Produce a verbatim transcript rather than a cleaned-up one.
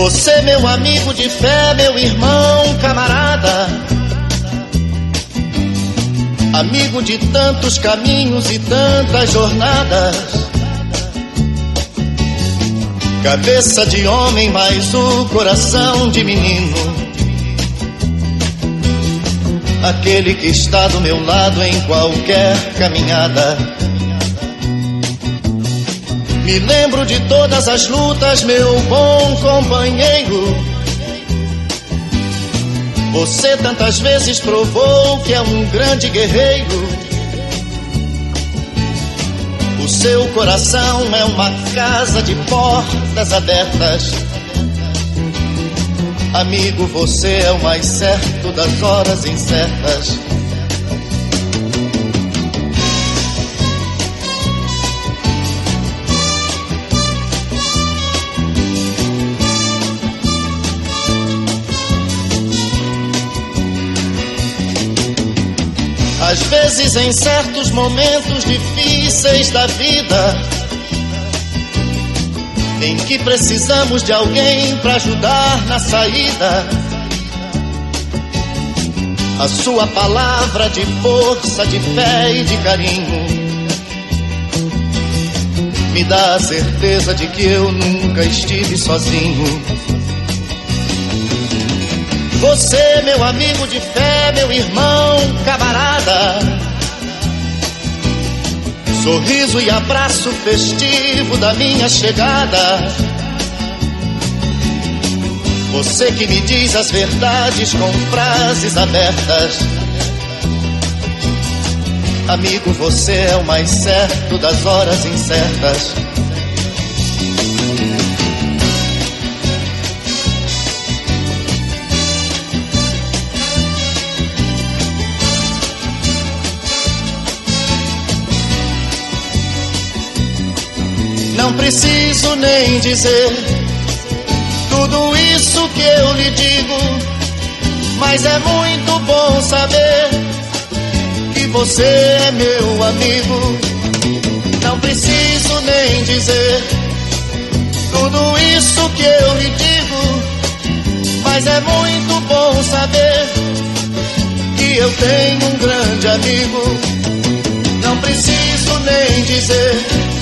Você, meu amigo de fé, meu irmão, camarada, amigo de tantos caminhos e tantas jornadas, cabeça de homem, mas o coração de menino, aquele que está do meu lado em qualquer caminhada. Me lembro de todas as lutas, meu bom companheiro. Você tantas vezes provou que é um grande guerreiro. O seu coração é uma casa de portas abertas. Amigo, você é o mais certo das horas incertas. Às vezes, em certos momentos difíceis da vida, em que precisamos de alguém para ajudar na saída, a sua palavra de força, de fé e de carinho me dá a certeza de que eu nunca estive sozinho. Você, meu amigo de fé, meu irmão, camarada, sorriso e abraço festivo da minha chegada. Você que me diz as verdades com frases abertas. Amigo, você é o mais certo das horas incertas. Não preciso nem dizer tudo isso que eu lhe digo, mas é muito bom saber que você é meu amigo. Não preciso nem dizer tudo isso que eu lhe digo, mas é muito bom saber que eu tenho um grande amigo. Não preciso nem dizer